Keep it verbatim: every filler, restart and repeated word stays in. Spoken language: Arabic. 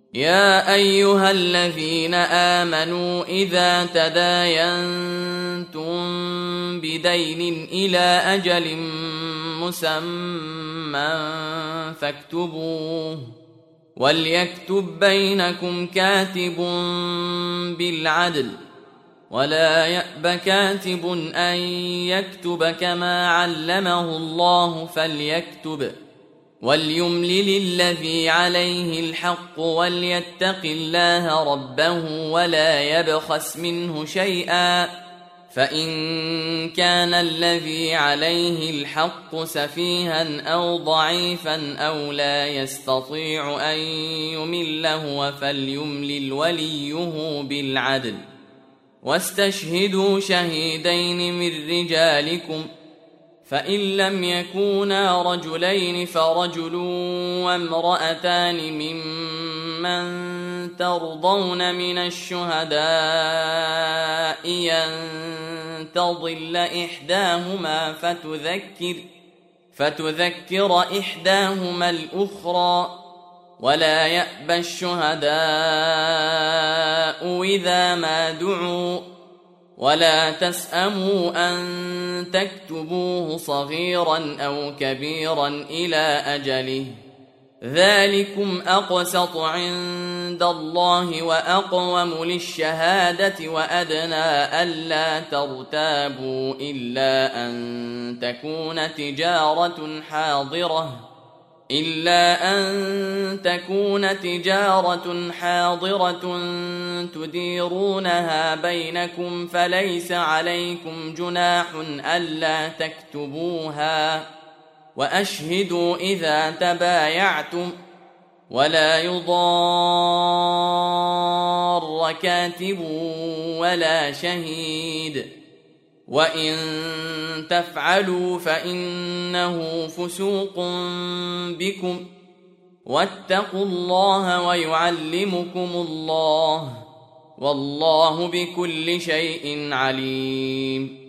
يا أيها الذين آمنوا إذا تداينتم بدين إلى أجل مسمى فاكتبوه وليكتب بينكم كاتب بالعدل ولا يأب كاتب أن يكتب كما علمه الله فليكتب وليملل الذي عليه الحق وليتق الله ربه ولا يبخس منه شيئا فإن كان الذي عليه الحق سفيها أو ضعيفا أو لا يستطيع أن يمل هو فليملل وليه بالعدل واستشهدوا شهيدين من رجالكم فإن لم يكونا رجلين فرجل وامرأتان ممن ترضون من الشهداء أن تضل إحداهما فتذكر فتذكر إحداهما الأخرى ولا يأبى الشهداء إذا ما دعوا ولا تسأموا أن تكتبوه صغيرا أو كبيرا إلى أجله ذلكم أقسط عند الله وأقوم للشهادة وأدنى ألا ترتابوا إلا أن تكون تجارة حاضرة إلا أن تكون تجارة حاضرة تديرونها بينكم فليس عليكم جناح ألا تكتبوها وأشهدوا إذا تبايعتم ولا يضار كاتب ولا شهيد وإن تفعلوا فإنه فسوق بكم واتقوا الله ويعلمكم الله والله بكل شيء عليم